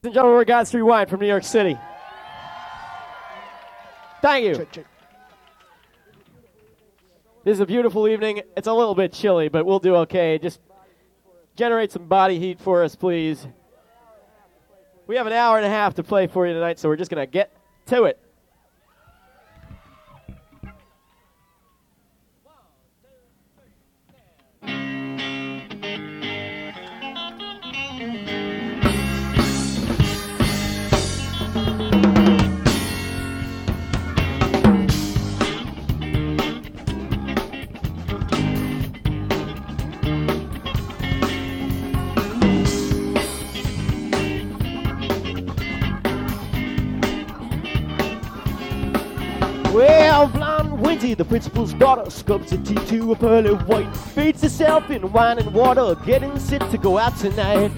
and gentlemen, we're God's Free Wine from New York City. Thank you. This is a beautiful evening. It's a little bit chilly, but we'll do okay. Just generate some body heat for us, please. We have an hour and a half to play for you tonight, so we're just going to get to it. Well, blonde Wendy, the principal's daughter, scrubs a tea to a pearly white, bathes herself in wine and water, getting set to go out tonight.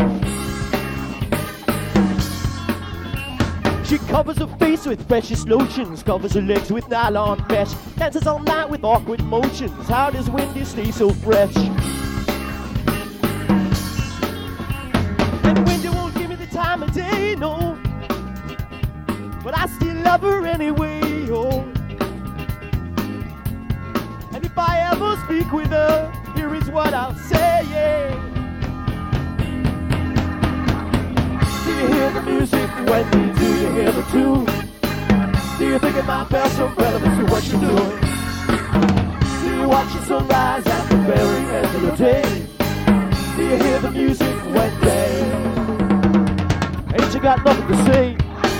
She covers her face with precious lotions, covers her legs with nylon mesh, dances all night with awkward motions. How does Wendy stay so fresh? And Wendy won't give me the time of day, no, but I still love her anyway, oh. And if I ever speak with her, here is what I'll say, yeah. Do you hear the music, Wendy? Do you hear the tune? Do you think it might bear some relevance to what you're doing? Do you watch the sunrise at the very end of the day? Do you hear the music, Wendy? Ain't you got nothing to say?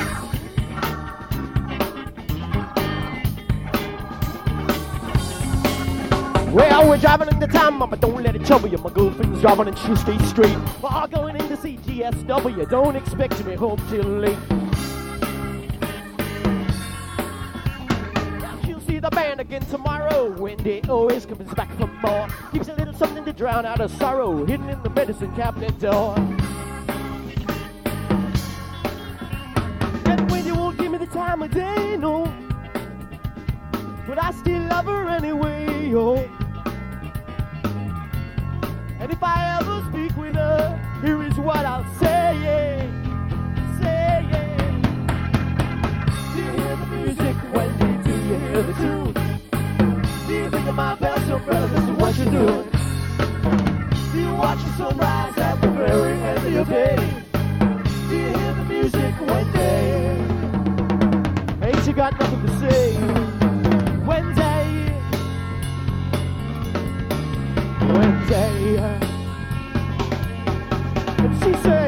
Well, we're driving into town, mama, don't let it trouble you. My girlfriend's driving and she'll stay straight. We're all going in to see GSW. Don't expect me home till late. She'll see the band again tomorrow. Wendy always comes back for more. Gives a little something to drown out her sorrow, hidden in the medicine cabinet door. And Wendy won't give me the time of day, no, but I still love her anyway, oh. And if I ever speak with her, here is what I'll say, yeah. Say, yeah. Do you hear the music, Wendy? Do you hear the tune? Do you think of my best relevance to what you're doing? Do you watch the sunrise at the very end of your day? Do you hear the music, Wendy? Ain't you got nothing to say? Wednesday, and she said,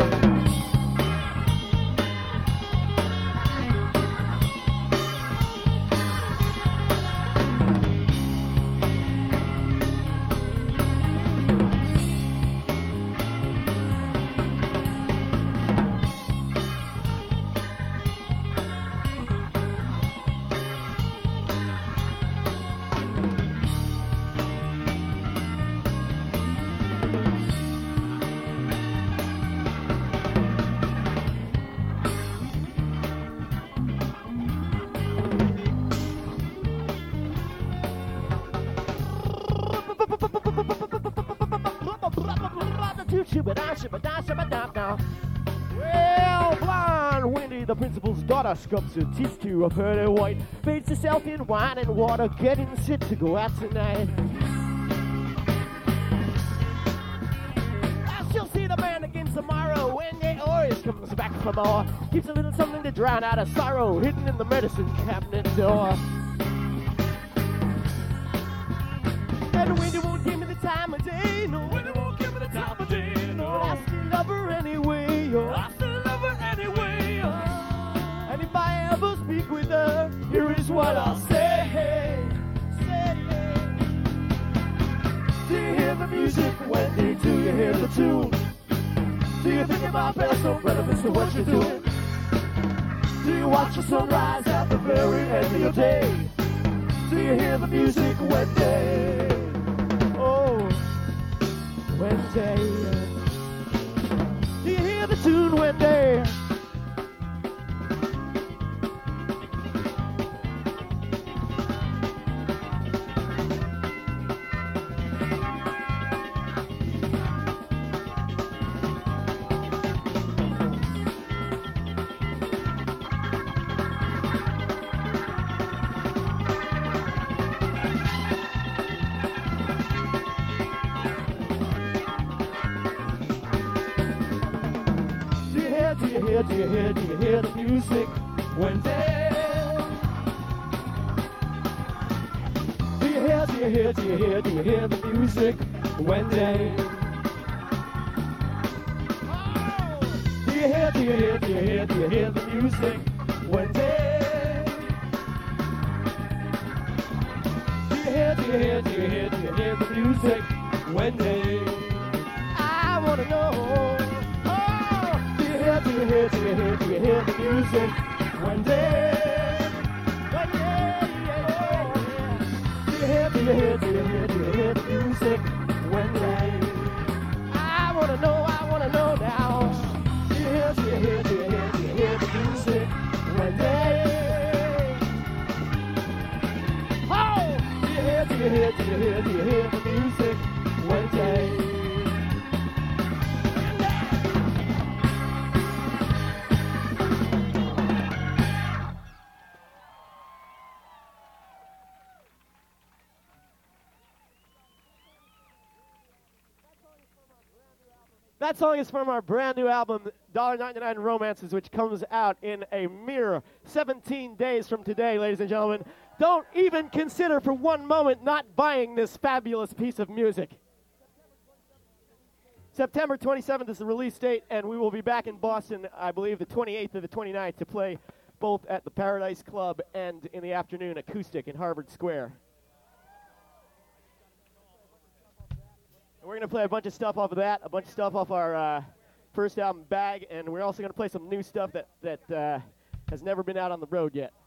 well, blonde Wendy, the principal's daughter, scrubs her teeth to a pearly white, bathes herself in wine and water, getting set to go out tonight. She'll see the band again tomorrow. Wendy always comes back for more. Keeps a little something to drown out her sorrow, hidden in the medicine cabinet door. And Wendy won't give me the time of day, no. Wendy won't give me the time of day, no. But I still love her anyway, oh. I still love her anyway, oh. And if I ever speak with her, here is what I'll say. Say, yeah. Do you hear the music, Wendy? Do you hear the tune? Do you think it might bear some relevance to what you're doing? Do you watch the sunrise at the very end of your day? Do you hear the music, Wendy? Oh, Wednesday. Do you hear the tune, Wendy? do you hear, do you hear, do you hear the music Wednesday? Do you hear, do you hear, do you hear, do you hear the music Wednesday? Do you hear, do you hear, do you hear, do you hear the music Wednesday? Do you hear, do you hear, do you hear, do you hear the music Wednesday? I wanna know. Oh, do you hear, do you hear, do you hear, do you hear the music Wednesday? Wednesday, yeah. Do you hear, do you hear, do you hear, do you hear the music Wednesday? I wanna know now. Do you hear, do you hear, do you hear, do you hear the music Wednesday? Oh, do you hear, do you hear, do you hear, do you hear the music Wednesday? That song is from our brand new album, $1.99 Romances, which comes out in a mere 17 days from today, ladies and gentlemen. Don't even consider for one moment not buying this fabulous piece of music. September 27th is the release date, and we will be back in Boston, I believe, the 28th or the 29th to play both at the Paradise Club and in the afternoon acoustic in Harvard Square. We're going to play a bunch of stuff off of that, a bunch of stuff off our first album, Bag, and we're also going to play some new stuff that has never been out on the road yet.